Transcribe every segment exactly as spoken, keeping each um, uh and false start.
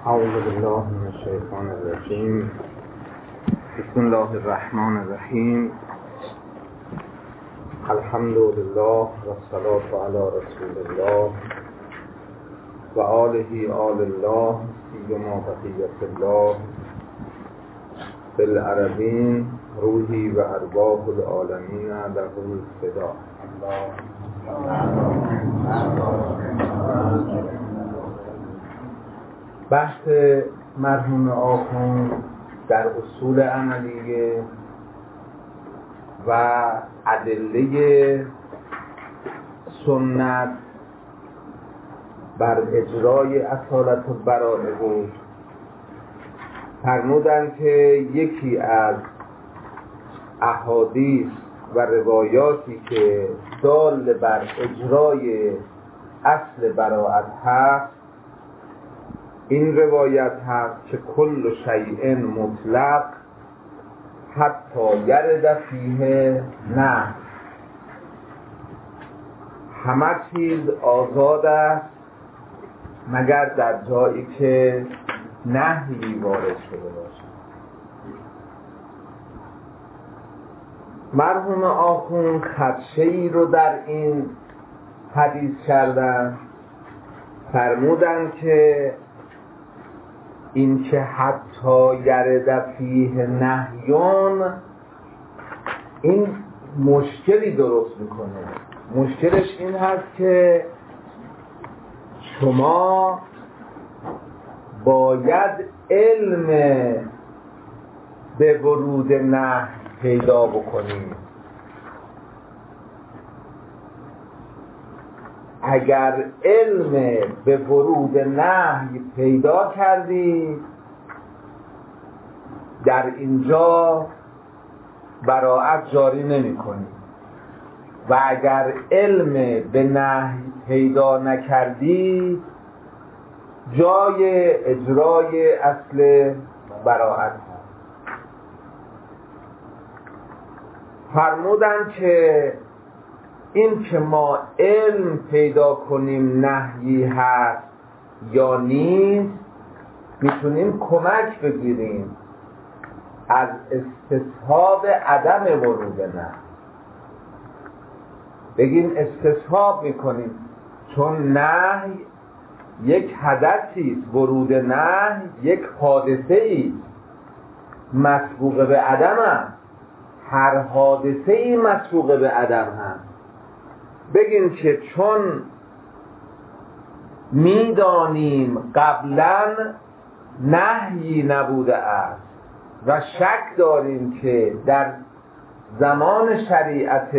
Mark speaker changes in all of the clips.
Speaker 1: اعوذ بالله من الشیطان الرجیم. بسم الله الرحمن الرحیم. الحمد لله و الصلاة علی رسول الله و آله آل الله سیما بقیت الله بالعربین روحی و ارواح العالمین له الفدا. بحث مرحوم آخوند در اصول عملیه و ادله سنت بر اجرای اصالت و برائه بود. فرمودند که یکی از احادیث و روایاتی که دال بر اجرای اصل براءت هست این روایت هست که کل شیء مطلق حتی یرد فیه نه، همه چیز آزاد است مگر در جایی که نهی وارد شده باشد. مرحوم آخوند خدشه‌ای رو در این حدیث کردن، فرمودن که این که حتی یرد فیه نهیون این مشکلی درست میکنه. مشکلش این هست که شما باید علم به ورود نهی پیدا بکنید. اگر علم به ورود نهی پیدا کردید در اینجا براءت جاری نمی کنید و اگر علم به نهی پیدا نکردید جای اجرای اصل براءت هست. فرمودن که این که ما علم پیدا کنیم نهی هست یا نیست میتونیم کمک بگیریم از استصحاب عدم ورود نهی. بگیم استصحاب میکنیم چون نهی یک حدثی است، ورود نهی یک حادثه است مسبوق به عدم است. هر حادثه ای مسبوق به عدم هست. بگیم که چون میدانیم قبلا نهی نبوده است و شک داریم که در زمان شریعت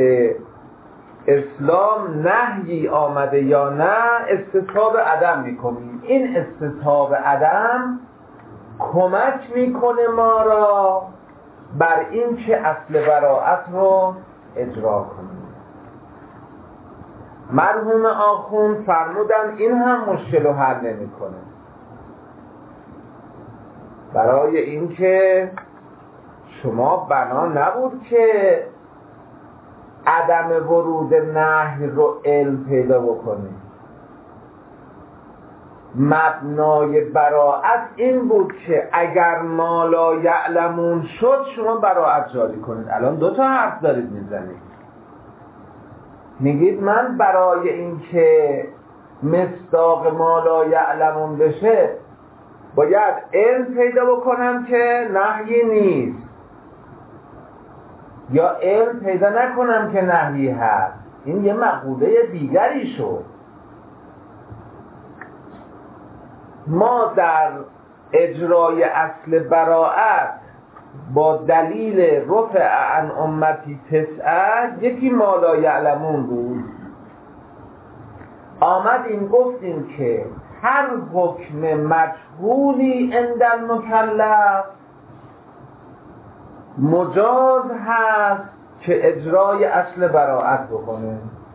Speaker 1: اسلام نهی آمده یا نه، استصحاب عدم میکنیم. این استصحاب عدم کمک میکنه ما را بر این که اصل براءت رو اجرا کنیم. مرحوم آخوند فرمودن این هم مشکل رو حل نمی‌کنه. برای اینکه شما بنا نبود که عدم ورود نهی رو علم پیدا بکنید. مبنای براءت این بود که اگر ما لا یعلمون شد شما براءت جاری کنید. الان دو تا حرف دارید میزنید. میگید من برای اینکه مصداق ما لا یعلمون بشه باید علم پیدا بکنم که نهی نیست یا علم پیدا نکنم که نهی هست. این یه مقوله دیگری شد. ما در اجرای اصل براءت با دلیل رفع عن امتی تسعه یکی ما لا یعلمون بود. آمدیم گفتیم که هر حکم مجهولی عند المکلف مجاز هست که اجرای اصل براءت بکنه.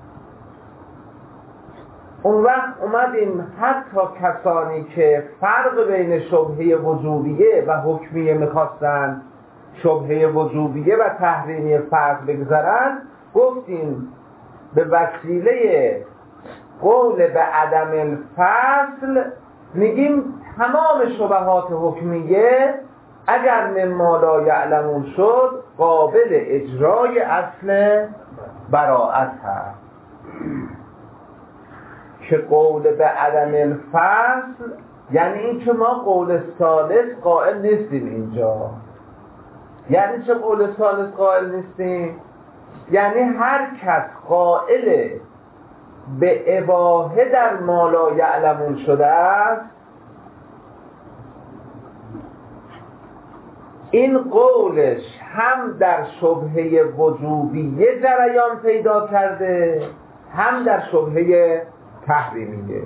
Speaker 1: اون وقت اومدیم حتی کسانی که فرق بین شبهه وجوبیه و حکمیه میخواستن شبهه وجوبیه و تحریمیه فرق بگذارن، گفتیم به وسیله قول به عدم الفصل میگیم تمام شبهات حکمیه اگر مما لا یعلمون شد قابل اجرای اصل براءت هست که قول به عدم الفصل یعنی این که ما قول ثالث قائل نیستیم اینجا. یعنی چه قول ثالث قائل نیستیم؟ یعنی هر کس قائل به اباحه در ما لا یعلمون شده است این قولش هم در شبهه وجوبیه جریان پیدا کرده هم در شبهه تحریمیه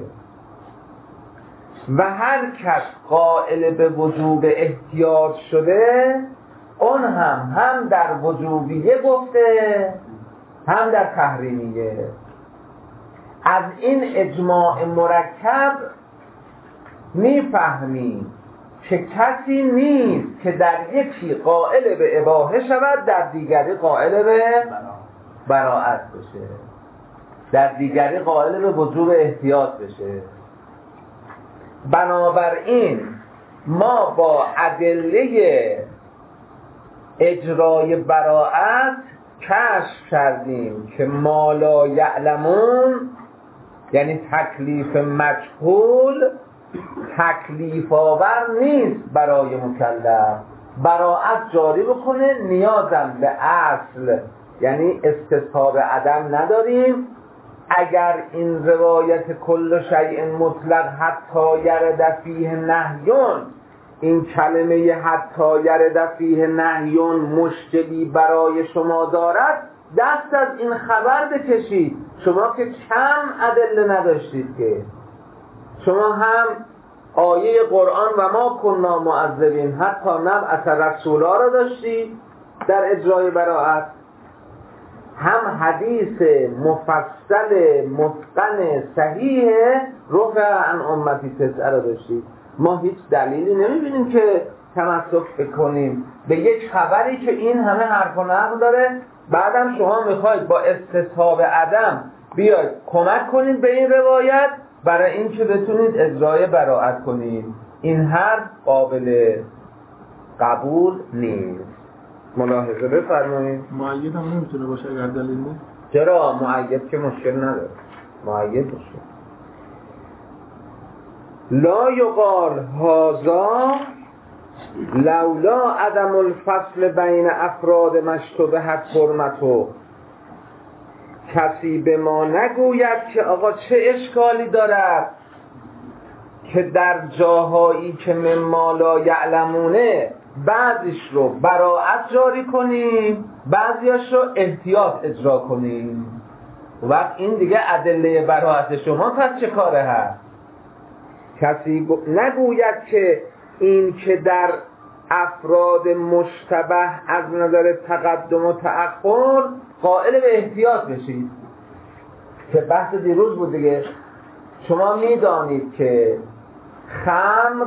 Speaker 1: و هر کس قائل به وجوب احتیاط شده اون هم هم در وجوبیه گفته هم در تحریمیه. از این اجماع مرکب میفهمیم که کسی نیست که در یکی قائل به اباحه شود در دیگری قائل به براءت بشه، در دیگری قائل به وجوب احتیاط بشه. بنابراین ما با ادله اجرای براءت کشف کردیم که ما لا یعلمون یعنی تکلیف مجهول تکلیف آور نیست برای مکلف. براءت جاری بکنه نیازم به اصل یعنی استصحاب عدم نداریم. اگر این روایت کل شیء مطلق حتی یرد فیه نهیون این کلمه حتی یرد فیه نهیون مشکلی برای شما دارد دست از این خبر بکشید. شما که کم ادله نداشتید که شما هم آیه قرآن و ما کنا معذبین حتی نبعث رسولا را داشتید در اجرای براءت، هم حدیث مفصل متقن صحیح رفع عن امتی تسعه را داشتید. ما هیچ دلیلی نمیبینیم که تمسک بکنیم به یک خبری که این همه حرف و نقل داره. بعدم شما میخواید با استصحاب عدم بیاید کمک کنید به این روایت برای این که بتونید اجرای براءت کنید. این حرف قابل قبول نیست. ملاحظه بفرمایید.
Speaker 2: مؤید هم نمیتونه باشه اگر دلیل نیست.
Speaker 1: چرا؟ مؤید که مشکل نداره، مؤید باشه. لا یقال هذا لولا عدم الفصل بین افراد مشتبهت حرمتو. کسی به ما نگوید که آقا چه اشکالی دارد که در جاهایی که مما لا یعلمونه بعضیش رو براءت جاری کنیم بعضیاش رو احتیاط اجرا کنیم. وقت این دیگه ادله براءت شما پس چه کاره هست؟ کسی نگوید که این که در افراد مشتبه از نظر تقدم و تأخر قائل به احتیاط بشید که بحث دیروز بود دیگه. شما میدانید که خمر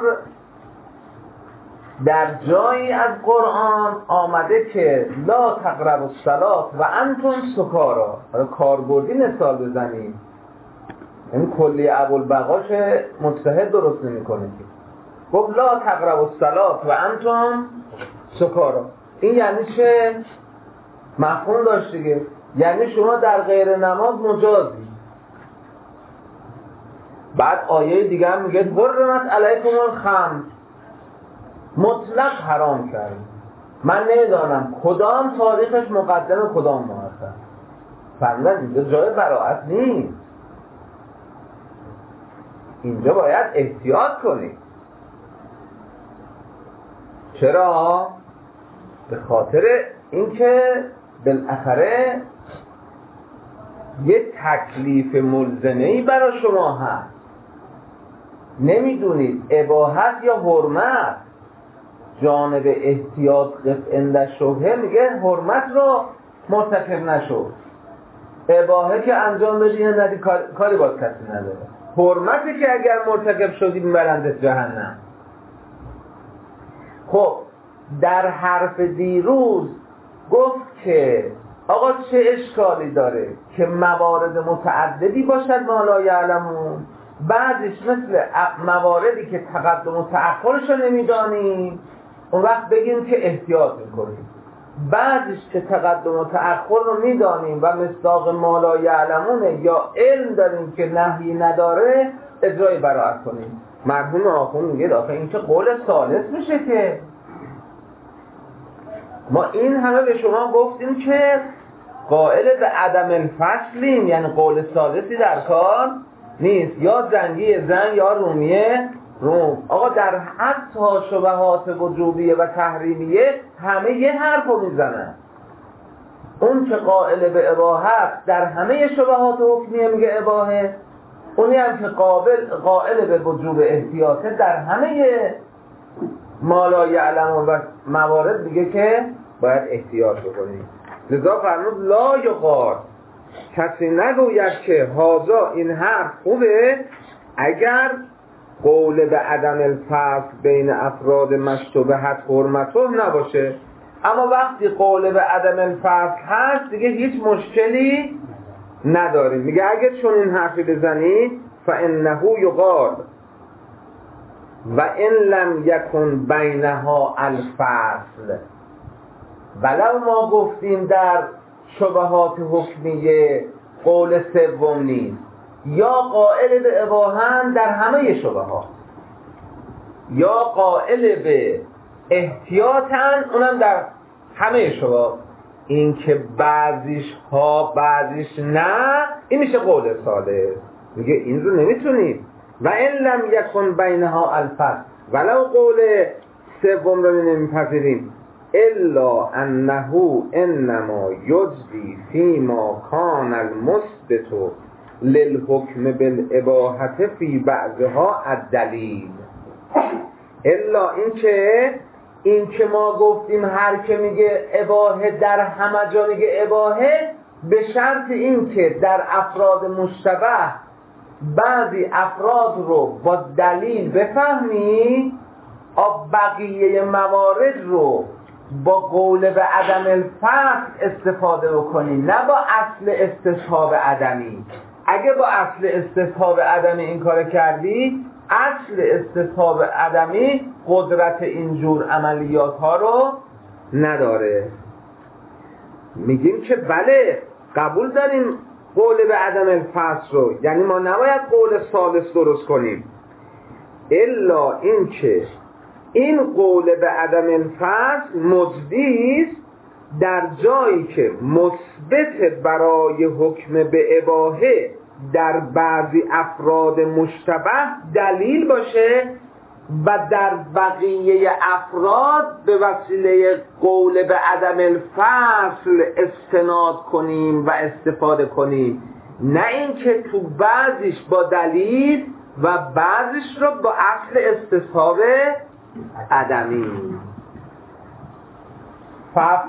Speaker 1: در جایی از قرآن آمده که لا تقربوا الصلاة و انتم سکارا. حالا کاربردی مثال بزنید، این کلی ابوالبقاش مجتهد درست نمی‌کنه که گفت لا تقربوا الصلاة و انتم سکارا. این یعنی چه؟ مفهوم داشت دیگه، یعنی شما در غیر نماز مجازی. بعد آیه دیگه هم میگه حرمت علیکم الخمر، مطلق حرام کرد. من نمیدانم کدام تاریخش مقدم کدام مؤخر. فرمودن اینجا جای براءت نیست، اینجا باید احتیاط کنید. چرا؟ به خاطر اینکه بالاخره یه تکلیف ملزمه‌ای برای شما هست. نمیدونید اباحت یا حرمت. جانب احتیاط قطع شبهه میگه حرمت رو مرتکب نشو، اباحه که انجام بدی ندی کاری باز کسی نداره. حرمتی که اگر مرتکب شدی میبرندت جهنم. خب در حرف دیروز گفت که آقا چه اشکالی داره که موارد متعددی باشد ما لا یعلمون بعضش مثل مواردی که تقدم و تأخرش رو نمیدانیم اون وقت بگیم که احتیاط میکنیم، بعضش که تقدم و تأخر رو میدانیم و مصداق ما لا یعلمونه یا علم داریم که نهی نداره اجرای براءت کنیم. مرحوم آخوند میگه آخه این که قول ثالث میشه که ما این همه به شما گفتیم که قائل به عدم الفصلیم، یعنی قول ثالثی در کار نیست، یا زنگی زن یا رومیه روم. آقا در حتی شبهات وجوبیه و تحریمیه همه یه حرف رو میزنن. اون که قائل به اباحت در همه شبهات حکمیه میگه اباحه، اونی هم که قابل قائل به وجوب احتیاطه در همه ما لا یعلم و موارد میگه که باید احتیاط بکنیم. لذا فرمود لا یقال، کسی نگوید که هازا این حرف خوبه اگر قول به عدم الفصل بین افراد مشتبهت حرمته نباشه، اما وقتی قول به عدم الفصل هست دیگه هیچ مشکلی نداریم. میگه اگه چون این حرفی بزنید فانه یقال و ان لم یکن بینها الفصل، ولو ما گفتیم در شبهات حکمیه قول سوم نیست، یا قائل به اباحت در همه شبهات یا قائل به احتیاطن اونم در همه شبهات، این که بعضیش ها بعضیش نه این میشه قول ثالث. میگه این رو نمیتونیم و ان لم یکن بینها الفصل، ولو قول سوم رو نمیپذیریم الا انه انما یجزی فیما کان المثبت للحکم بالاباحه فی بعضها الدلیل، الا این که این که ما گفتیم هر که میگه اباحه در همه جا میگه اباحه، به شرط این که در افراد مشتبه بعضی افراد رو با دلیل بفهمی، بقیه موارد رو با قول به عدم الفصل استفاده بکنی، نه با اصل استصحاب عدمی. اگه با اصل استصحاب عدمی این کار کردی، اصل استصحاب عدمی قدرت اینجور عملیات ها رو نداره. میگیم که بله قبول داریم قول به عدم الفصل رو، یعنی ما نباید قول ثالث درست کنیم، الا این که این قول به عدم الفصل مجدیست در جایی که مثبت برای حکم به اباحه در بعضی افراد مشتبه دلیل باشه و در بقیه افراد به وسیله قول به عدم الفصل استناد کنیم و استفاده کنیم، نه اینکه تو بعضیش با دلیل و بعضیش رو با اصل استصحاب عدمی. فقط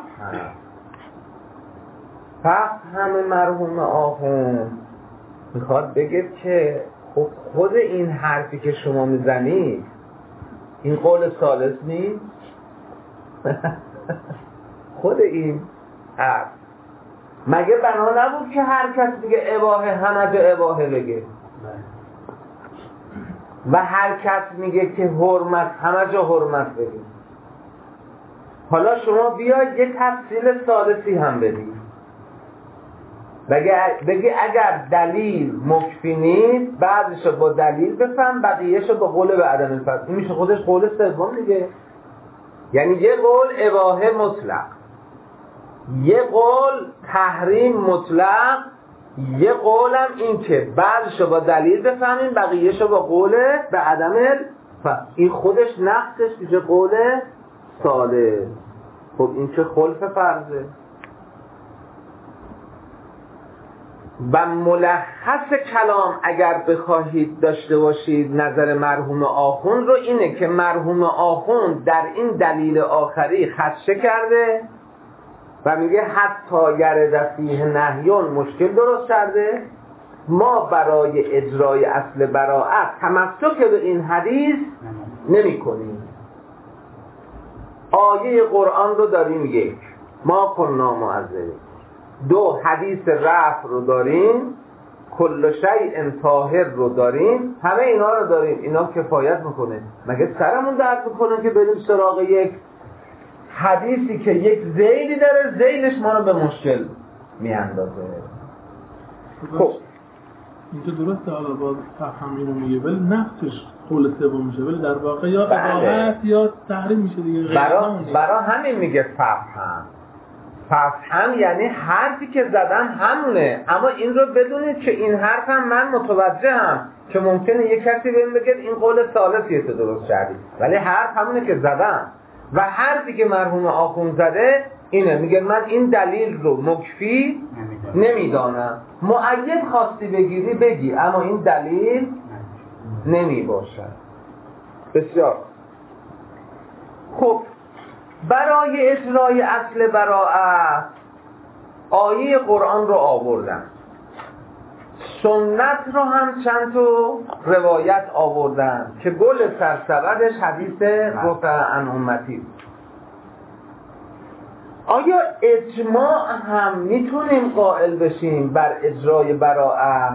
Speaker 1: همه مرحوم آخوند میخواد بگه که خب خود این حرفی که شما میزنید این قول ثالث نیست؟ خود این حرف مگه بنا نبود که هر کس بگه اباحه همه جا اباحه بگه و هر کس میگه که حرمت همه جا حرمت بگه؟ حالا شما بیاید یه تفصیل ثالثی هم بدید، بگی اگر دلیل مکفی نیست بعضیشو با دلیل بفهم بقیهشو با قول به عدم الفصل. این میشه خودش قول سوم دیگه، یعنی یه قول اباحه مطلق، یه قول تحریم مطلق، یه قولم این که بعضیشو با دلیل بفهمیم بقیهشو با قول به عدم الفصل. این خودش نقصش میشه قول ثالث. خب این چه خلف فرضه. و ملخص کلام اگر بخواهید داشته باشید نظر مرحوم آخوند رو اینه که مرحوم آخوند در این دلیل آخری خدشه کرده و میگه حتی یرد فیه نهیون مشکل درست کرده. ما برای اجرای اصل براءت تمسک به این حدیث نمی کنیم. آیه قرآن رو داریم، یک ما کننا معذبین، دو حدیث رفع رو داریم، کل شیء طاهر رو داریم، همه اینا رو داریم، اینا کفایت میکنه. مگه سرمون درد میکنه که بریم سراغ یک حدیثی که یک ذیلی داره، ذیلش ما رو به مشکل میاندازه؟ خب
Speaker 2: اینجا درسته، حالا باز فهم اینو میگه ولی نفسش قول سوم میشه، ولی در واقع یا اباحت یا تحریم میشه دیگه.
Speaker 1: برا, برا همین میگه فهم. فهم یعنی حرفی که زدم همونه، اما این رو بدونید که این حرفم من متوجهم که ممکنه یک کسی بهم بگه این قول ثالثیه تو درست کردی، ولی حرف همونه که زدم و حرفی که مرحوم آخوند زده اینه. میگه من این دلیل رو مکفی نمیدانم. مؤید خواستی بگیری بگی، اما این دلیل نمی باشد. بسیار خب. برای اجرای اصل براءت آیه قرآن رو آوردن، سنت رو هم چند تا روایت آوردن که گل سرسبدش حدیث رفع عن امتی. آیا اجماع هم میتونیم قائل بشیم بر اجرای براءت؟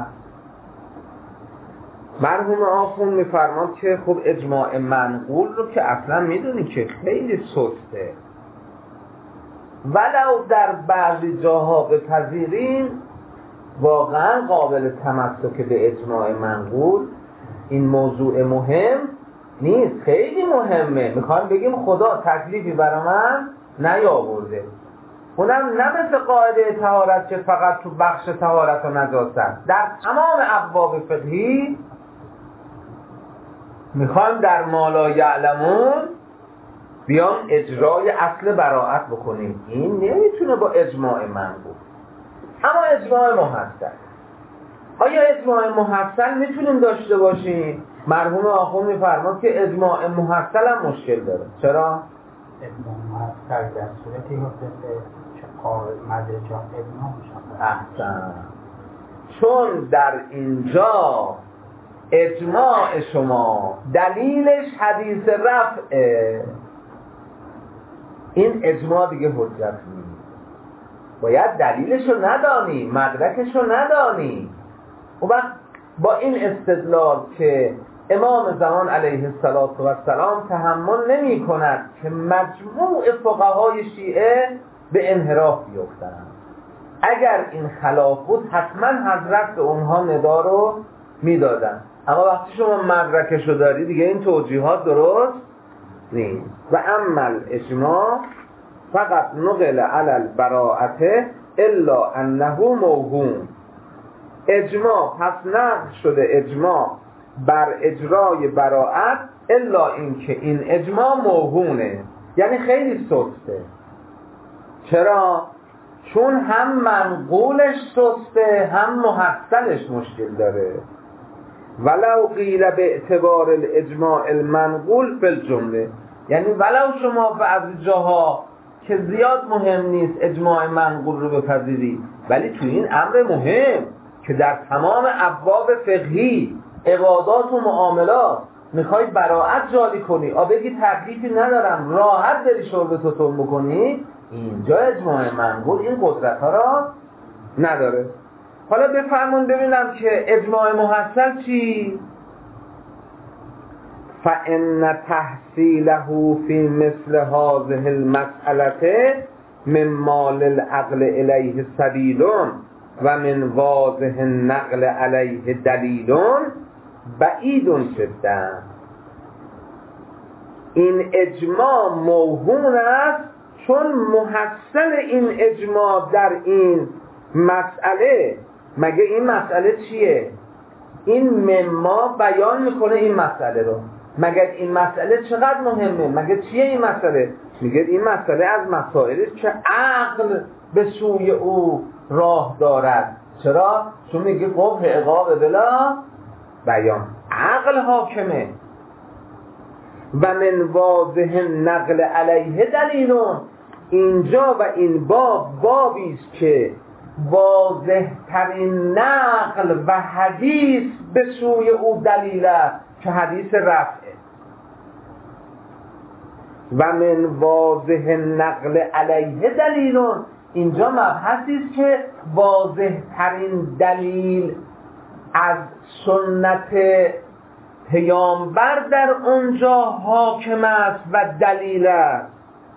Speaker 1: مرحوم آخوند میفرماد که خب اجماع منقول رو که اصلا میدونی که خیلی سسته، ولو در بعضی جاها بپذیریم واقعا قابل تمسک به اجماع منقول این موضوع مهم نیست، خیلی مهمه. میخوایم بگیم خدا تکلیفی برای من نیاورده، اونم نه مثل قاعده طهارت که فقط تو بخش طهارت و نجاست، در تمام ابواب فقهی میخوایم در ما لا یعلمون بیام اجرای اصل براءت بکنیم. این نمیتونه با اجماع منقول. اما اجماع محصل، آیا اجماع محصل میتونیم داشته باشیم؟ مرحوم آخوند میفرماد که اجماع محصل هم مشکل داره. چرا؟
Speaker 3: اجماع محصل در صورتی حدثه که قابل مدرجا اجماع میشن.
Speaker 1: احسن. چون در اینجا اجماع شما دلیلش حدیث رفعه، این اجماع دیگه حجت نیست. باید دلیلشو ندانی، مدرکشو ندانی. و وقت با این استدلال که امام زمان علیه السلام تحمل نمی کند که مجموع فقهای شیعه به انحراف بیفتند، اگر این خلاف بود حتما حضرت به اونها ندا رو میدادن. اما وقتی شما مدرکشو داری دیگه این توجیهات درست نیست. و عمل اجماع فقط نقل علی البراءت الا انه موهوم. اجماع پس نقل شده اجماع بر اجرای براءت الا اینکه این اجماع موهونه، یعنی خیلی سسته. چرا؟ چون هم منقولش سسته هم محصلش مشکل داره. ولو قیل به اعتبار الاجماع المنقول فی الجمله، یعنی ولو شما بعضی جاها که زیاد مهم نیست اجماع منقول رو بپذیری، ولی تو این امر مهم که در تمام ابواب فقهی عبادات و معاملات میخوای براءت جاری کنی، آ بگی تکلیفی ندارم راحت داری شرب توتون بکنی، اینجا اجماع منقول این قدرت ها را نداره. حالا بفرمون ببینم که اجماع محصل چی؟ فَإِنَّ تَحْصِيلَهُ فِي مِثْلِ هَذِهِ الْمَسْأَلَةِ مِنْ مَالِ الْعَقْلِ إِلَيْهِ سَبِيلٌ وَمِنْ وَاضِحِ النَّقْلِ عَلَيْهِ دَلِيلٌ بَعِیدٌ جداً. این اجماع موهوم است چون محصل این اجماع در این مسئله، مگه این مسئله چیه؟ این مما بیان میکنه این مسئله رو. مگه این مسئله چقدر مهمه؟ مگه چیه این مسئله؟ میگه این مسئله از مسائلی که عقل به سوی او راه دارد. چرا؟ چون میگه قبح عقاب بلا بیان، عقل حاکمه. و من واضح نقل علیه دلیلون، اینجا و این باب بابی است که واضح ترین نقل و حدیث به سوی او دلیل است که حدیث رفعه. و من واضح نقل علیه دلیلون، اینجا مبحثی است که واضح ترین دلیل از سنت پیامبر در اونجا حاکم است و دلیل است.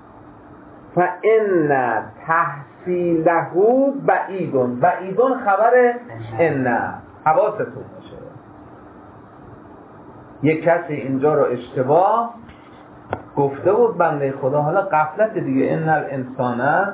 Speaker 1: فإن تحصیله بعیدون. بعیدون خبر ان. حواستون باشه یک کسی اینجا رو اشتباه گفته بود بنده خدا، حالا غفلت دیگه. ان الانسان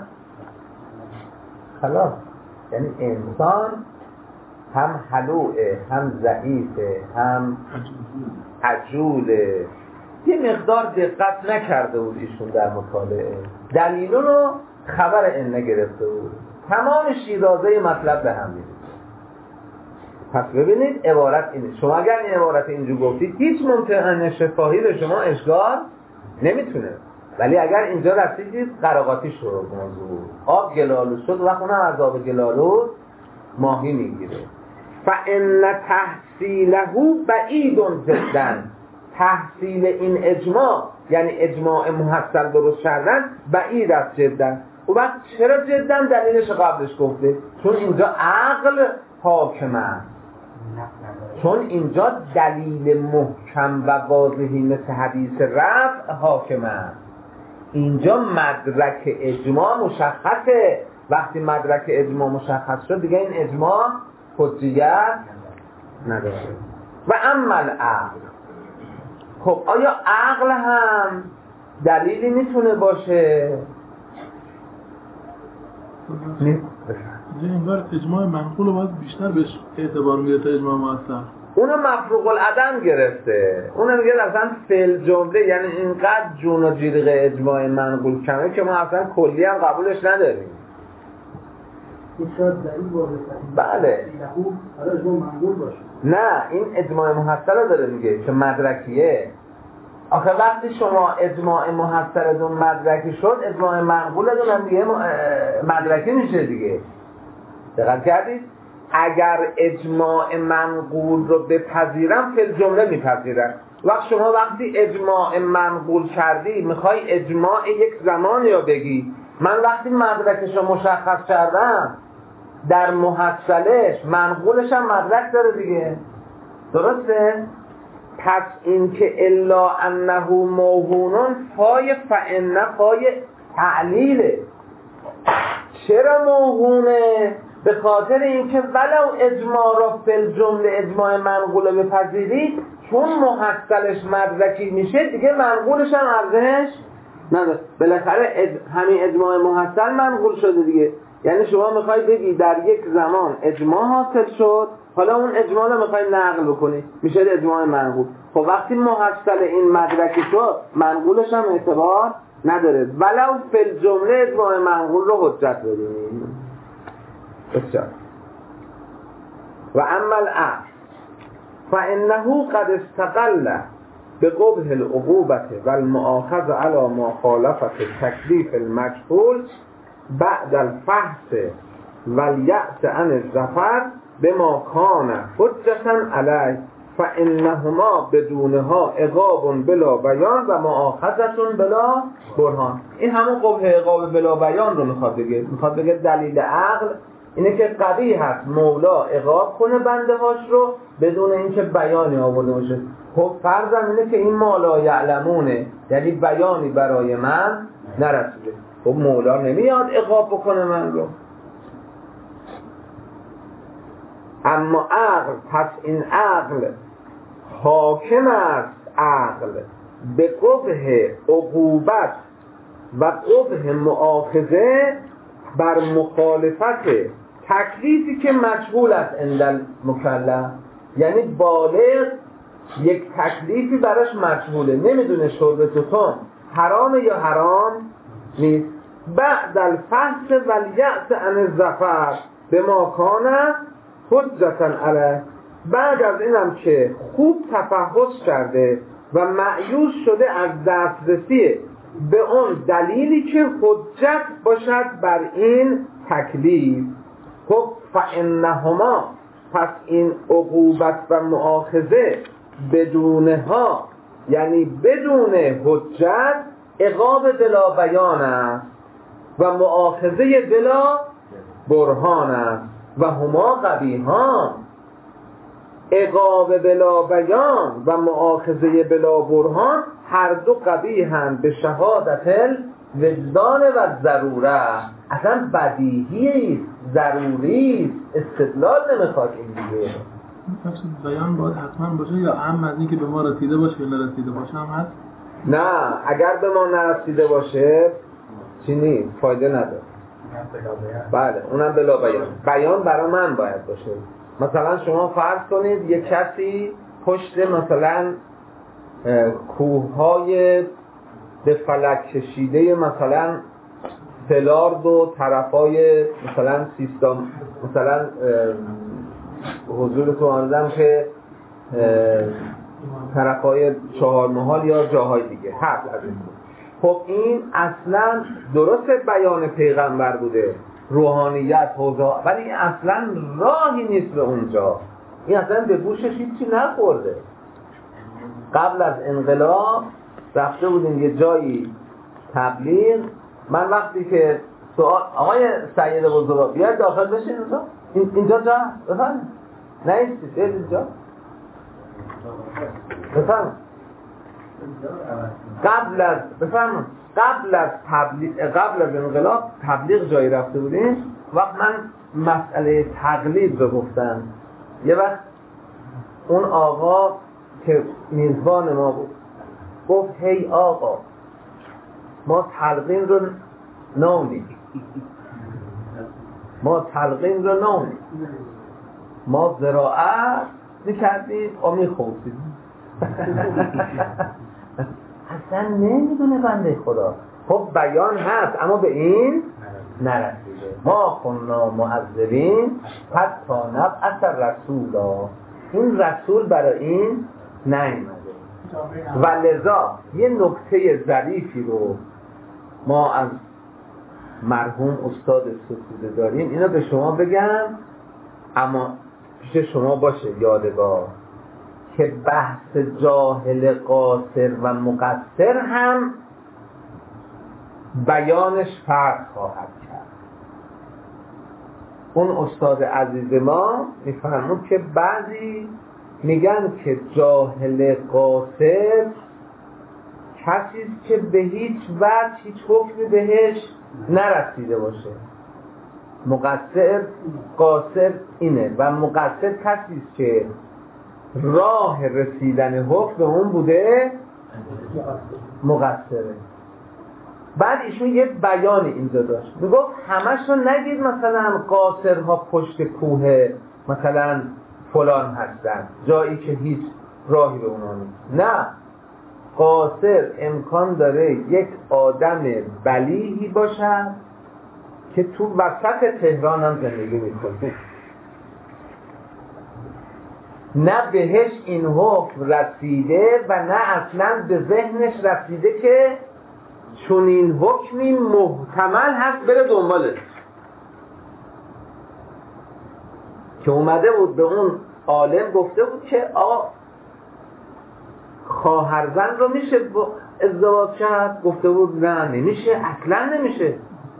Speaker 1: خلاص، یعنی انسان هم حلوعه، هم ضعیفه، هم عجوله. یه مقدار دقت نکرده بود ایشون در مطالعه، دلیلون رو خبر ان گرفته بود، تمام شیرازه مطلب به هم می‌ریزه. پس ببینید عبارت اینه. شما اگر این عبارت اینجور گفتید هیچ ممتحن شفاهی به شما اشکال نمیتونه، ولی اگر اینجا رسیدید قراقاتی شروع موضوع، آب گلالود شد و اونم از آب گلالود ماهی میگیره. فإن تحصیله بعید جدا. تحصیل این اجماع یعنی اجماع محصل درست کردن بعید است جدا. و وقت چرا جدا؟ دلیلش قبلش گفته چون اینجا عقل حاکم است، چون اینجا دلیل محکم و واضحی مثل حدیث رفع حاکم است. اینجا مدرک اجماع مشخصه. وقتی مدرک اجماع مشخص شد دیگه این اجماع حجیت نداره. و اما العقل، خب آیا عقل هم دلیلی میتونه باشه؟
Speaker 2: نیست. این بار اجماع منقول رو باید بیشتر بهش اعتبار میده تا اجماع مؤثر.
Speaker 1: اونو مفروغ العدم گرفته، اونو میگه اصلا فعل جمله، یعنی اینقدر جون و جیرق اجماع منقول کمه که ما اصلا کلی هم قبولش نداریم.
Speaker 3: این شاید دلیل واضحه.
Speaker 1: بله.
Speaker 3: حالا اجماع منقول باشه.
Speaker 1: نه، این اجماع محصل رو داره میگه که مدرکیه. آخه وقتی شما اجماع محصلتون مدرکی شد، اجماع منقولتون هم دیگه مدرکی میشه دیگه. دقت کردید؟ اگر اجماع منقول رو بپذیرم فی الجمله میپذیرم. وقت شما وقتی اجماع منقول کردی میخوای اجماع یک زمانی رو بگی، من وقتی مدرکش رو مشخص کردم در محصلش منقولش هم مدرک داره دیگه، درسته؟ پس این که الا انه موهونون فای فإن فای تعلیله. چرا موهونه؟ به خاطر اینکه ولو اجماع را فی الجمله اجماع منقول بپذیری، چون محصلش مدرکی میشه دیگه منقولش هم ارزش نداره. بالاخره اج... همین اجماع محصل منقول شده دیگه. یعنی شما میخوای بگی در یک زمان اجماع حاصل شد، حالا اون اجماع رو میخوای نقل بکنی، میشه اجماع منقول. خب وقتی محصل این مدرکی شد منقولش هم اعتبار نداره، ولو فی الجمله اجماع منقول رو حجت بدونیم. بسیار. و اما العقل فإنه قد استقل بقبح العقوبة والمؤاخذة على مخالفة تكليف المجهول بعد الفحص واليأس عن الظفر بما كان حجة عليه فإنهما بدونها عقاب بلا بیان و مؤاخذة بلا برهان. این همون قبح عقاب بلا بیان رو میخواد بگه. میخواد بگه دلیل عقل اینه که قبیح هست مولا عقاب کنه بنده هاش رو بدون اینکه بیانی آورده باشه. خب فرضم اینه که این مالا یعلمونه، یعنی بیانی برای من نرسیده. خب مولا نمیاد عقاب بکنه من رو. اما عقل، پس این عقل حاکم است، عقل به قبح عقوبت و قبح مؤاخذه بر مخالفت تکلیفی که مجهول است عند المکلف. یعنی بالغ یک تکلیفی براش مجهوله، نمیدونه شرب توتون حرامه یا حرام نیست. بعد الفحص والیأس عن الظفر بما کان حجة علیه، بعد از اینم که خوب تفحص کرده و مأیوس شده از دسترسی به اون دلیلی که حجت باشد بر این تکلیف. خب فإنهما، پس این عقوبت و مؤاخذه بدونها یعنی بدون حجت عقاب بلا بیان است و مؤاخذه بلا برهان است و هما قبیحان. عقاب بلا بیان و مؤاخذه بلا برهان هر دو قبیحند به شهادت وجدان و ضروره. اصلا بدیهی ضروری استدلال نمیخواد این دیگه.
Speaker 2: بخش بیان باید حتما باشه یا هم از این که به ما رسیده باشه یا نرسیده باشه هم هست؟
Speaker 1: نه، اگر به ما نرسیده باشه چی نیست، فایده نداره. بله اونم بلا بیان. بیان برای من باید باشه. مثلا شما فرض کنید یک کسی پشت مثلا کوههای به فلک کشیده مثلا فلارد و طرفای مثلا سیستم مثلا حضورتون آمدم که طرفای چهار محال یا جاهای دیگه حبل از این. خب این اصلا درست بیان پیغمبر بوده، روحانیت حوزه، ولی این اصلا راهی نیست به اونجا. این اصلا به گوشش هیچی نخورده. قبل از انقلاب رفته بودیم یه جایی تبلیغ. من وقتی که سوال آقای سید بزرگ بیاید داخل بشین اینجا این اینجا جا بفرمایید نیستید بیاید اینجا بفرمایید قبل از بفرمایید قبل از تبلیغ قبل از انقلاب تبلیغ جایی رفته بودیم. وقت من مسئله تقلید رو گفتم، یه وقت اون آقا که میزبان ما بود گفت هی آقا ما تلقین رو نامید ما تلقین رو نامید ما زراعت میکردید و میخوستید. اصلا نمیدونه بنده خدا. خب بیان هست اما به این نرسیده. ما کننا معذبین حتی نبعث رسولا. این رسول برای این نیامده. و لذا یه نکته ظریفی رو ما از مرحوم استاد ستوده داریم، اینو به شما بگم اما پیش شما باشه یادگار، که بحث جاهل قاصر و مقصر هم بیانش فرق خواهد کرد. اون استاد عزیز ما میفرمود که بعضی میگن که جاهل قاصر کسیست که به هیچ وجه هیچ حکمی بهش نرسیده باشه. مقصر قاصر اینه و مقصر کسیست که راه رسیدن حکم به اون بوده مقصره. بعد ایشون یه بیانی اینجا داشت، میگفت همش رو نگید مثلا قاصرها پشت کوه مثلا فلان هستن جایی که هیچ راهی به اونا نیست. نه، قاصر امکان داره یک آدم بلیغی باشد که تو وسط تهران هم زندگی میکنه، نه بهش این حکم رسیده و نه اصلا به ذهنش رسیده که چون این حکمی محتمل هست بره دنبالش. که اومده بود به اون عالم گفته بود که آقا خواهرزن رو میشه ازدواج کرد؟ گفته بود نه نمیشه، اصلا نمیشه.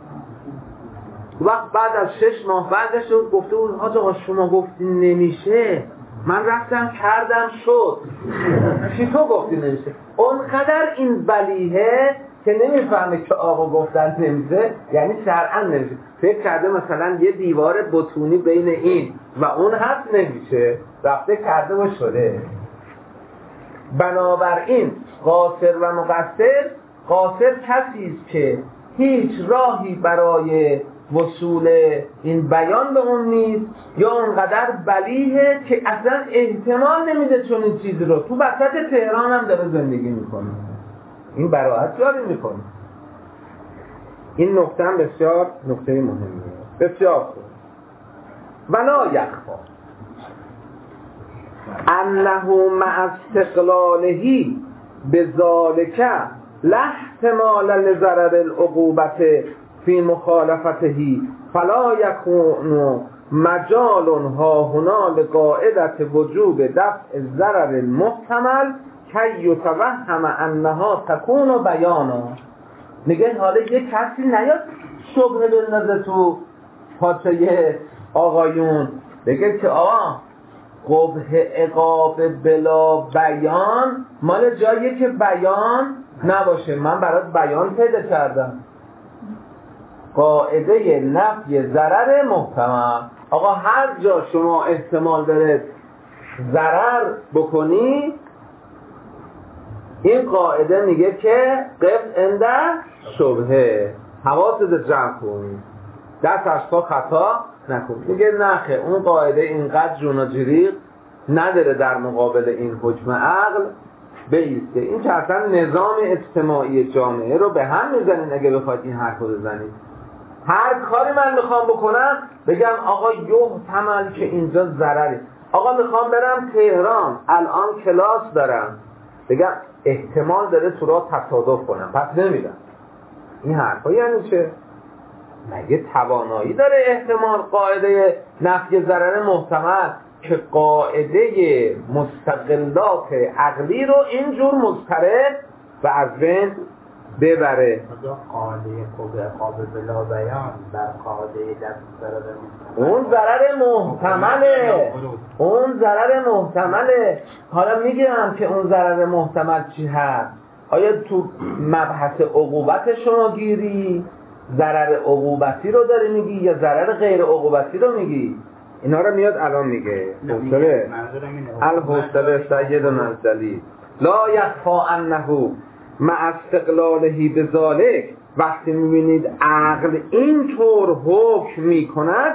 Speaker 1: وقت بعد از شش ماه بعدش گفته بود حاج آقا شما گفتین نمیشه، من رفتم کردم شد. چی تو گفتی نمیشه؟ اونقدر این بلیهه که نمیفهمه که آقا گفتن نمیشه یعنی شرعاً نمیشه. فکر کرده مثلا یه دیوار بتونی بین این و اون هست نمیشه، رفته کرده و شده. بنابراین قاصر و مقصر، قاصر کسی است که هیچ راهی برای وصول این بیان به اون نیست یا اونقدر بلیهه که اصلا احتمال نمیده چون این چیزی رو تو وسط تهران هم داره زندگی میکنه. این براحت جاری میکنه. این نکته هم بسیار نکته مهمیه. بسیار خوب. ولا یخفا انه مع استقلالهی بذالک لا احتمال لضرر العقوبة فی مخالفتهی فلا یکون مجال ها هنا لقاعدة وجوب دفع الضرر المحتمل کی یتوهم انها تکون بیانا. میگه حالا یه کسی نیاد شبهه بندازه تو پاچه آقایون بگه که آقا قبح عقاب بلا بیان مال جاییه که بیان نباشه. من برات بیان پیدا کردم. قاعده نفی ضرر محتمل. آقا هر جا شما احتمال داره ضرر بکنی، این قاعده میگه که قبل انده شبهه، حواست جمع کنی، دست از پا خطا نکن. میگه نخه، اون قاعده اینقدر جون و جریق نداره در مقابل این حکم عقل بیسته. این که اصلا نظام اجتماعی جامعه رو به هم میزنین اگه بخواید این حرف رو بزنید. هر کاری من میخوام بکنم بگم آقا یحتمل که اینجا ضرری. آقا میخوام برم تهران، الان کلاس دارم، بگم احتمال داره تو راه تصادف کنم، پس نمیدم. این حرفا یعنی چه؟ مگه توانایی داره احتمال قاعده نفی ضرر محتمل که قاعده مستقلات عقلی رو اینجور مضطرب و از بین ببره؟
Speaker 3: قاعده قبح عقاب بلا بیان بر قاعده دفع ضرر محتمل،
Speaker 1: اون ضرر محتمله، اون ضرر محتمله. حالا میگم که اون ضرر محتمل چی هست؟ آیا تو مبحث عقوبت شما گیری ضرر عقوبتی رو داری میگی یا ضرر غیر عقوبتی رو میگی؟ اینا رو میاد الان میگه. حوصله الحوصله سید منزلی لا یخفا انه مع استقلاله بذالک. وقتی میبینید عقل اینطور حکم میکند،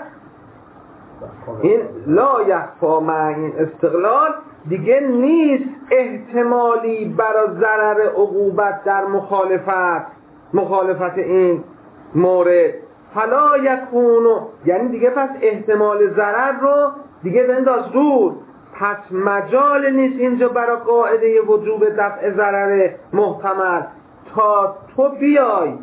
Speaker 1: این لا یخفا مع این استقلال دیگه نیست احتمالی برای ضرر عقوبت در مخالفت مخالفت این مورد. فلا یکونو، یعنی دیگه پس احتمال ضرر رو دیگه بنداز دور، پس مجال نیست اینجا برای قاعده وجوب دفع ضرر محتمل تا تو بیای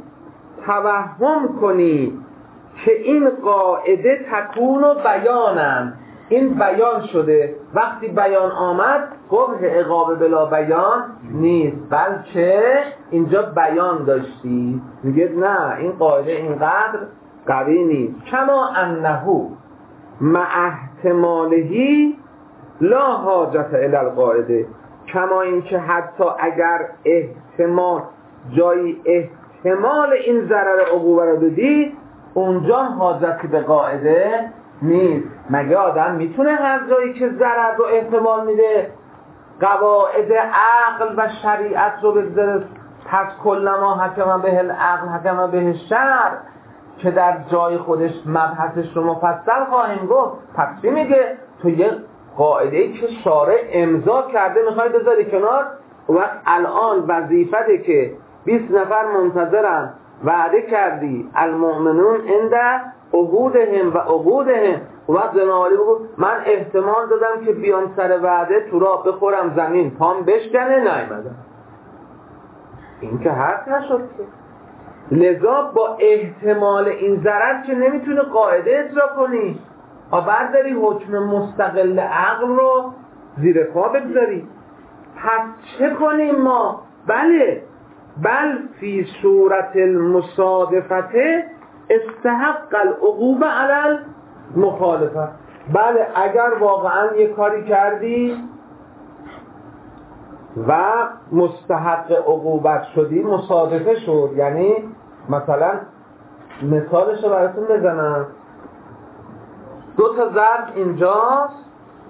Speaker 1: توهم کنی که این قاعده تکون و بیانم، این بیان شده. وقتی بیان آمد قبح عقاب بلا بیان نیست، بلکه اینجا بیان داشتی. میگه نه، این قاعده اینقدر قوی نیست. کما انه مع احتمالهی لا حاجت الی القاعده. کما این که حتی اگر احتمال جایی احتمال این ضرر عقوبه رو بدی، اونجا حاجتی به قاعده نیست. مگه آدم میتونه هر جایی که ضرر رو احتمال میده قواعد عقل و شریعت رو بذاره؟ پس کلما حکم به العقل حکم به شرع، که در جای خودش مبحثش رو مفصل خواهیم گفت. پس چی میگه؟ تو یه قاعده‌ای که شارع امضا کرده میخوای بذاری کنار، و وقت الان وظیفته که بیست نفر منتظرن، وعده کردی المؤمنون عند عهودهم و عقودهم، و وقت جنابالی بگو من احتمال دادم که بیان سر وعده تو راه بخورم زمین پام بشکنه، نیومدم. این که حرف نشد که. لذا با احتمال این ضرر که نمیتونه قاعده اجرا کنی، آبر داری حکم مستقل عقل رو زیر پا بگذاری. پس چه کنیم ما؟ بله، بل فی صورت المصادفت استحق العقوبه علی المخالفه. بله، اگر واقعا یه کاری کردی و مستحق عقوبت شدی، مصادفه شد، یعنی مثلا مثالش رو براتون بزنم. دو تا ظرف اینجاست،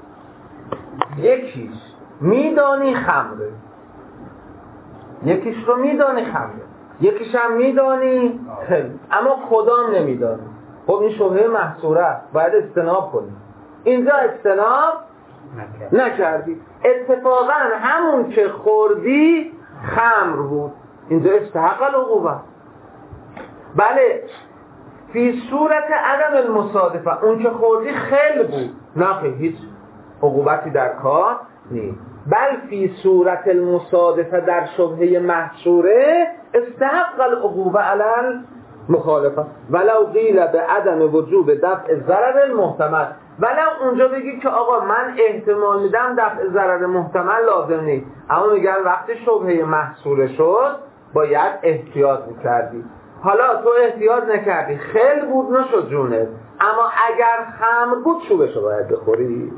Speaker 1: یکیش میدانی خمره، یکیش رو میدانی خمره، یکیش هم میدانی خیلی، اما کدام نمیدانی. خب این شبهه محصوره است، باید اجتناب کنی. اینجا اجتناب نکردی، اتفاقا همون که خوردی خمر بود، اینجا استحق العقوبه. بله، فی صورت عدم المصادفه، اون که خوردی خیل بود، نه هیچ عقوبتی در کار نیست. بل فی صورت المصادفه، در شبهه محصوره استحق العقوبه علی المخالفه ولو قیل به عدم وجوب دفع ضرر المحتمل. ولو اونجا بگی که آقا من احتمال میدم دفع ضرر محتمل لازم نیست، اما میگن وقتی شبهه محصوره شد باید احتیاط میکردی. حالا تو احتیاط نکردی، خیل بود نشد جونه، اما اگر خمر بود چوبشو باید بخوری.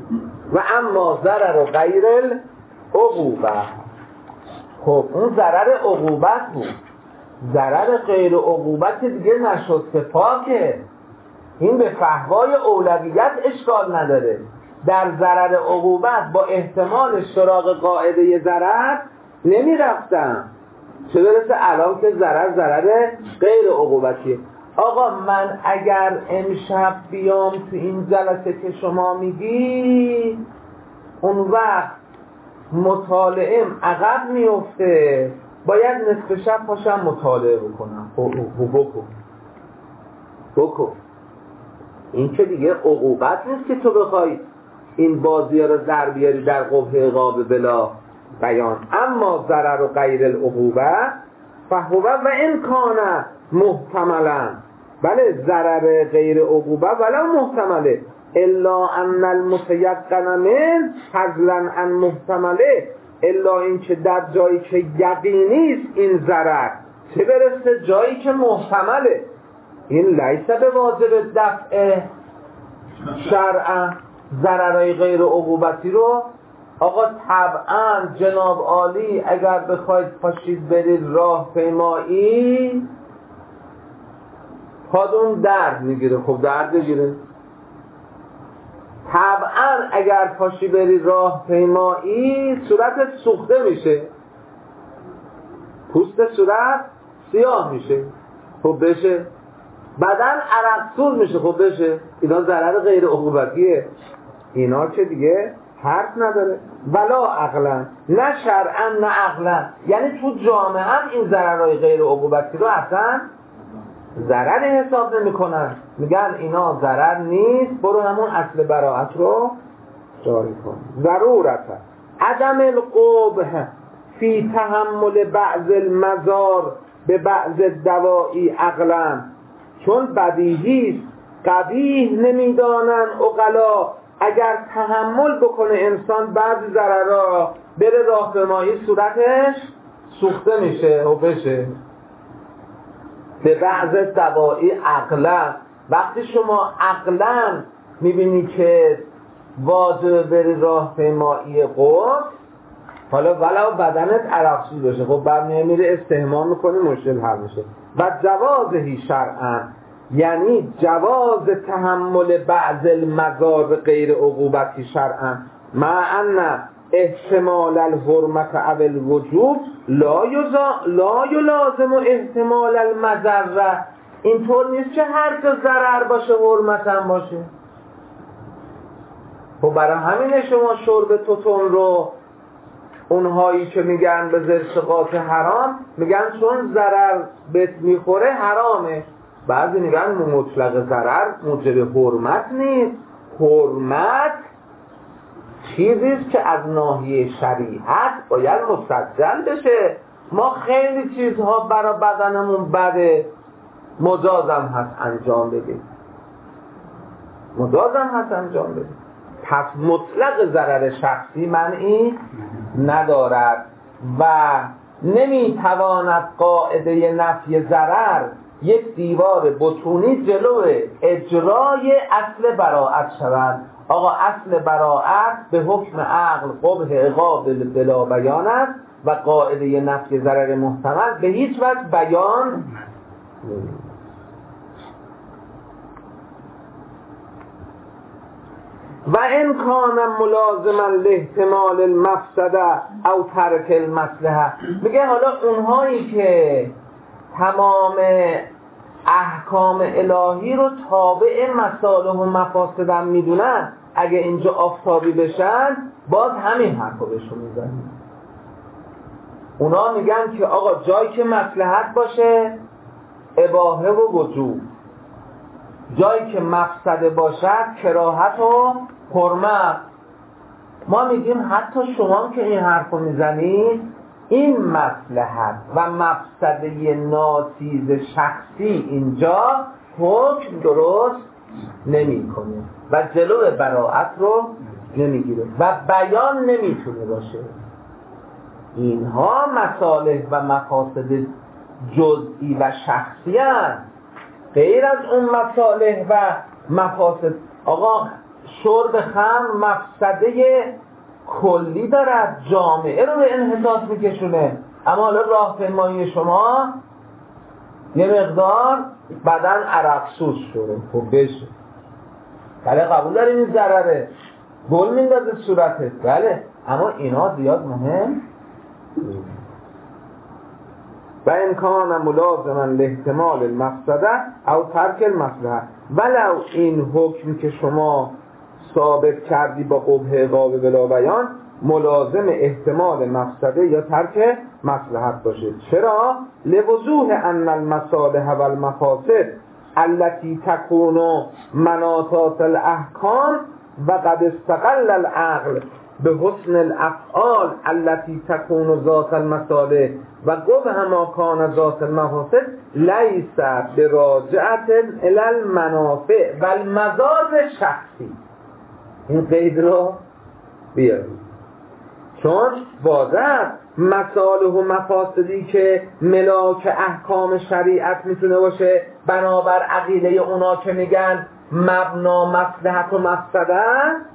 Speaker 1: و اما ضرر و غیر العقوبه. خب اون ضرر عقوبت بود، ضرر غیر عقوبت دیگه نشسته پاکه، این به فحوای اولویت اشکال نداره. در ضرر عقوبت با احتمال سراغ قاعده ضرر نمی رفتم، چه برسه الان که ضرر ضرر غیر عقوبتیه. آقا من اگر امشب بیام تو این جلسه که شما میگی، اون وقت مطالعه عقب میفته، باید نصف شب پاشم مطالعه بکنم. بکن بکن این که دیگه عقوبت نیست که تو بخوای این بازی ها رو در بیاری در قبه عقاب بلا بیان. اما ضرر و غیر العقوبه فهو و امکانه محتملا، بله ضرر غیر عقوبه ولو محتمله، الا ان المتیقن من فضلا عن محتمله، الا این که در جایی که یقینی است این ضرر، چه برسه جایی که محتمله. این لیسه به واجب دفع شرعا. ضررهای غیر عقوبتی رو آقا طبعا جناب عالی اگر بخواید پاشید برید راه پیمایی، پادون درد میگیره، خب درد بگیره. طبعا اگر پاشی بری راه پیمایی صورتت سوخته میشه، پوست صورت سیاه میشه، خب بشه. بدن عرقسوز میشه، خب بشه. اینا ضرر غیر عقوبتیه، اینا که دیگه حرف نداره. ولا عقلا، نه شرعا نه عقلا، یعنی تو جامعه هم این ضررهای غیر عقوبتی رو اصلا ضرر حساب نمی کنن، میگن اینا ضرر نیست، برو همون اصل براءت رو جاری کن. ضرورت عدم القبح فی تحمل بعض المضار به بعض دوائی عقلا، چون بدیهی است قبیح نمیدانن عقلا اگر تحمل بکنه انسان بعضی ضررها، بره راهپیمایی صورتش سوخته میشه و بشه. به بعض دوائی عقلا، وقتی شما عقلا میبینی که واجب بری راهپیمایی قدس، حالا ولو بدنت عرقسوز بشه، خب بعد میره استحمام میکنه، مشکل حل میشه. و جوازهی شرعا، یعنی جواز تحمل بعض المضار غیر عقوبتی شرعا، مع ان احتمال الحرمت او الوجوب لا یزا لا یلازم احتمال المضره. اینطور نیست که هر جا ضرر باشه حرمت هم باشه. خب برای همین شما شرب توتون رو اونهایی که میگن به زرشقات حرام، میگن چون ضرر بهت میخوره حرامه. بعضی میگن مطلق ضرر موجب حرمت نیست، حرمت چیزیست که از ناحیه شریعت باید مسجل بشه. ما خیلی چیزها برای بدنمون بده، مجازم هست انجام بدیم، مجازم هست انجام بدیم. پس مطلق ضرر شخصی منعی ندارد و نمیتواند قاعده نفی ضرر یک دیوار بطونی جلو اجرای اصل براءت شود. آقا اصل براءت به حکم عقل قبح عقاب بلا بیان است و قاعده نفی ضرر محتمل به هیچ وجه بیان نمی‌شود. و ان کان ملازما لاحتمال المفسده او ترک المصلحه. میگه حالا اونهایی که تمام احکام الهی رو تابع مصالح و مفاسد هم میدونن، اگه اینجا آفتابی بشن باز همین حرفو بهشون میزنن. اونا میگن که آقا جایی که مصلحت باشه اباحه و وجوب، جایی که مفسده باشد کراهت و حرمت. ما میگیم حتی شما که این حرفو میزنید، این مصلحت و مفسده ناچیز شخصی اینجا حکم درست نمی کنه و جلو براءت رو نمیگیره و بیان نمیتونه باشه. اینها مصالح و مفاسد جزئی و شخصی هست، غیر از اون مصالح و مفاسد. آقا شرب خمر مفسده کلی دارد، جامعه رو به انحطاط میکشونه. اما حالا راهپیمایی شما یه مقدار بدن عرقسوز شده، خب بشه، بله قبول داریم این ضرره، گل میندازه صورتت، بله، اما اینا زیاد مهم و امکان ملازما لاحتمال المفسده او ترک المصلحه. ولو این حکم که شما ثابت کردی با قبح عقاب بلا بیان ملازم احتمال مفسده یا ترک مصلحت باشه. چرا؟ لوضوح ان المصالح و المفاسد التي تكون مناطات الاحکام و قد استقل العقل به حسن الافعال التي تكون ذات المصالح و قبح ما کان ذات المفاسد لیس براجعة الى المنافع و المضار شخصی. این قید رو بیارید، چون واضح مصالح و مفاسدی که ملاک احکام شریعت میتونه باشه بنابر عقیده اونا که میگن مبنا مصلحت و مفسده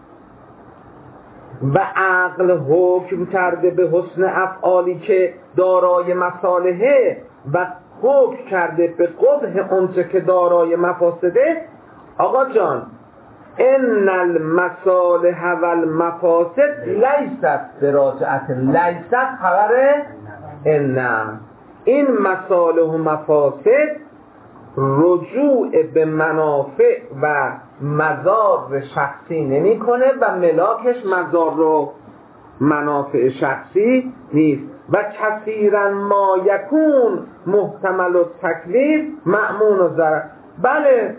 Speaker 1: و عقل حکم کرده به حسن افعالی که دارای مصالحه و حکم کرده به قبح اونچه که دارای مفاسده. آقا جان، ان المصالح و المفاسد لیست براجعت، لیست خبر ان، این مصالح و مفاسد رجوع به منافع و مضار شخصی نمی کنه و ملاکش مضار و منافع شخصی نیست. و کثیرا ما یکون محتمل التکلیف مأمون و ضرر. بله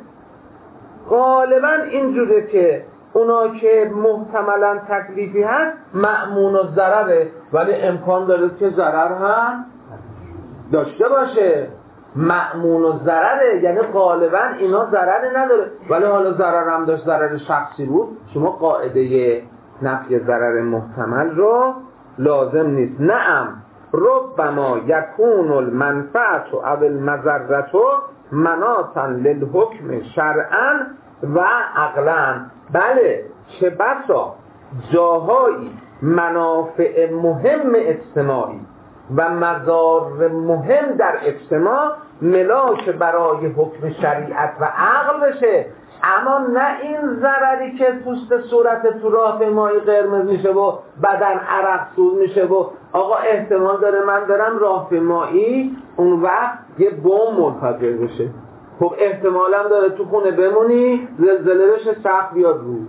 Speaker 1: غالبا اینجوره که اونا که محتملا تکلیفی هست مأمون و ضرره، ولی امکان داره که ضرر هم داشته باشه. مأمون و ضرره یعنی غالبا اینا ضرری نداره، ولی حالا ضرر هم داشت، ضرر شخصی بود، شما قاعده نفی ضرر محتمل رو لازم نیست. نعم ربما یکون المنفعت او المضرة مناطا للحکم شرعا و عقلا. بله چه بسا جاهایی منافع مهم اجتماعی و مضار مهم در اجتماع ملاک برای حکم شریعت و عقل بشه، اما نه این ضرری که پوست صورت تو راهپیمایی قرمز میشه و بدن عرق سوز میشه و آقا احتمال داره من دارم راهپیمایی اون وقت یه بمب منفجر بشه، خب احتمالم داره تو خونه بمونی زلزله بشه سقف بیاد رو،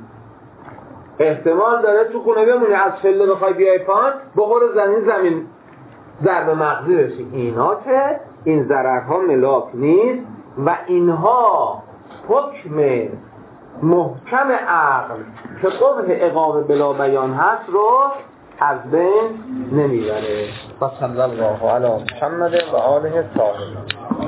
Speaker 1: احتمال داره تو خونه بمونی از فله بخوای بیای پایین بخور زمین زمین ضربه مغزی بشی. اینا که این ضررها ملاک نیست و اینها حکم محکم عقل که قبح عقاب بلا بیان هست رو از بین نمیبره. و صلی الله علی محمد و آله الطاهرین.